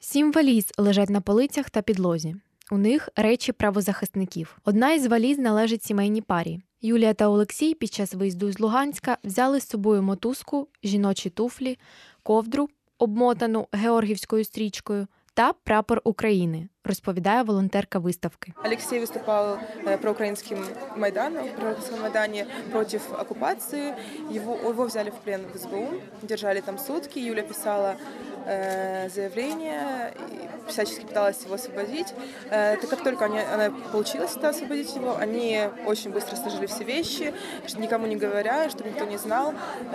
7 валіз лежать на полицях та підлозі. У них речі правозахисників. Одна із валіз належить сімейній парі. Юлія та Олексій під час виїзду з Луганська взяли з собою мотузку, жіночі туфлі, ковдру, обмотану георгіївською стрічкою, та прапор України, розповідає волонтерка виставки. Алексей выступал проукраинским Майданом, в проукраинском Майдане против оккупации. Его взяли в плен в СБУ, держали там сутки. Юля писала заявление, всячески пыталась его освободить. Так как только она получилось освободить его, они очень быстро сложили все вещи, никому не говоря, чтобы никто не знал,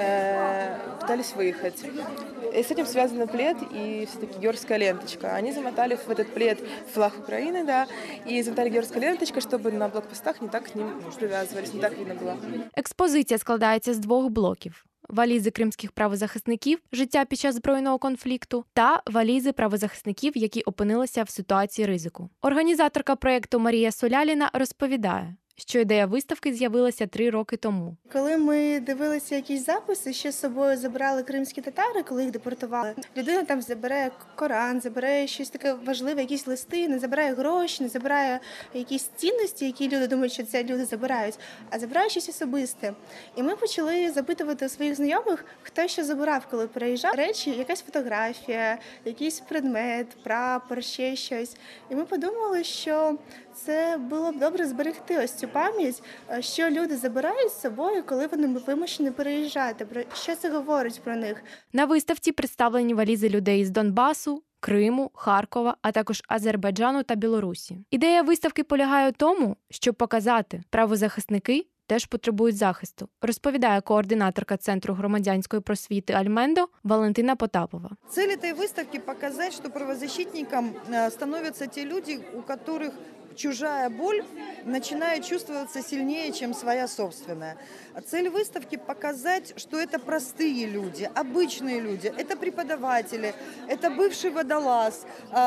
пытались выехать. И с этим связан плед и все-таки георгиевская ленточка. Они замотали в этот плед флаг Украины, да, и замотали георгиевской ленточкой, чтобы на блокпостах не так к ним привязывались, не так видно было. Експозиція складається з 2 блоків. Валізи кримських правозахисників «Життя під час збройного конфлікту» та валізи правозахисників, які опинилися в ситуації ризику. Організаторка проєкту Марія Соляліна розповідає, що ідея виставки з'явилася 3 роки тому. Коли ми дивилися якісь записи, що з собою забрали кримські татари, коли їх депортували, людина там забирає Коран, забирає щось таке важливе, якісь листи, не забирає гроші, не забирає якісь цінності, які люди думають, що це люди забирають, а забирає щось особисте. І ми почали запитувати у своїх знайомих, хто що забирав, коли переїжджав. Речі, якась фотографія, якийсь предмет, прапор, ще щось. І ми подумали, що це було б добре зберегти ось цю пам'ять, що люди забирають з собою, коли вони вимушені переїжджати. Про що це говорить про них? На виставці представлені валізи людей з Донбасу, Криму, Харкова, а також Азербайджану та Білорусі. Ідея виставки полягає у тому, щоб показати, правозахисники теж потребують захисту, розповідає координаторка Центру громадянської просвіти «Альмендо» Валентина Потапова. Цель этой выставки – показать, что правозащитником становятся те люди, у которых чужая боль начинает чувствоваться сильнее, чем своя собственная. Цель выставки – показать, что это простые люди, обычные люди. Это преподаватели, это бывший водолаз,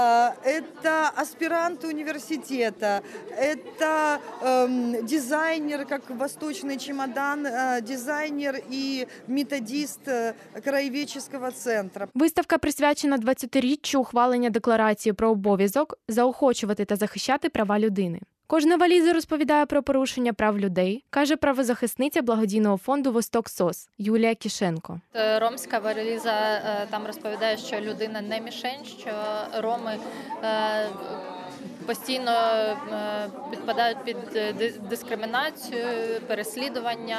это аспиранты университета, это дизайнер, как «Восточный чемодан», дизайнер и методист краєведчого центру. Виставка присвячена 20-річчю ухвалення декларації про обов'язок заохочувати та захищати права людини. Кожна валіза розповідає про порушення прав людей, каже правозахисниця благодійного фонду «Восток СОС» Юлія Кішенко. Ромська валіза там розповідає, що людина не мішень, що роми постійно підпадають під дискримінацію, переслідування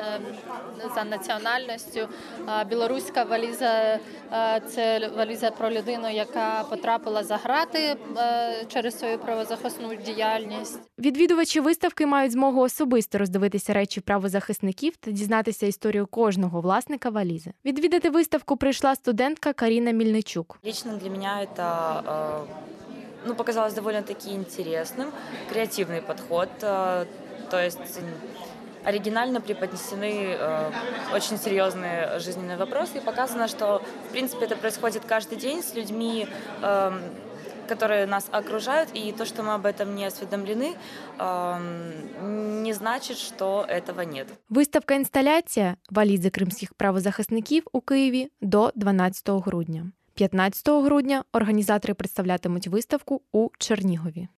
за національністю. Білоруська валіза – це валіза про людину, яка потрапила за грати через свою правозахисну діяльність. Відвідувачі виставки мають змогу особисто роздивитися речі правозахисників та дізнатися історію кожного власника валізи. Відвідати виставку прийшла студентка Каріна Мільничук. Лично для меня это показалось довольно-таки интересным, креативный подход, то есть оригинально преподнесены очень серьезные жизненные вопросы, и показано, что, в принципе, это происходит каждый день с людьми, которые нас окружают, и то, что мы об этом не осведомлены, не значит, что этого нет. Виставка-інсталяція «Валізи кримських правозахисників» у Києві до 12 грудня. 15 грудня організатори представлятимуть виставку у Чернігові.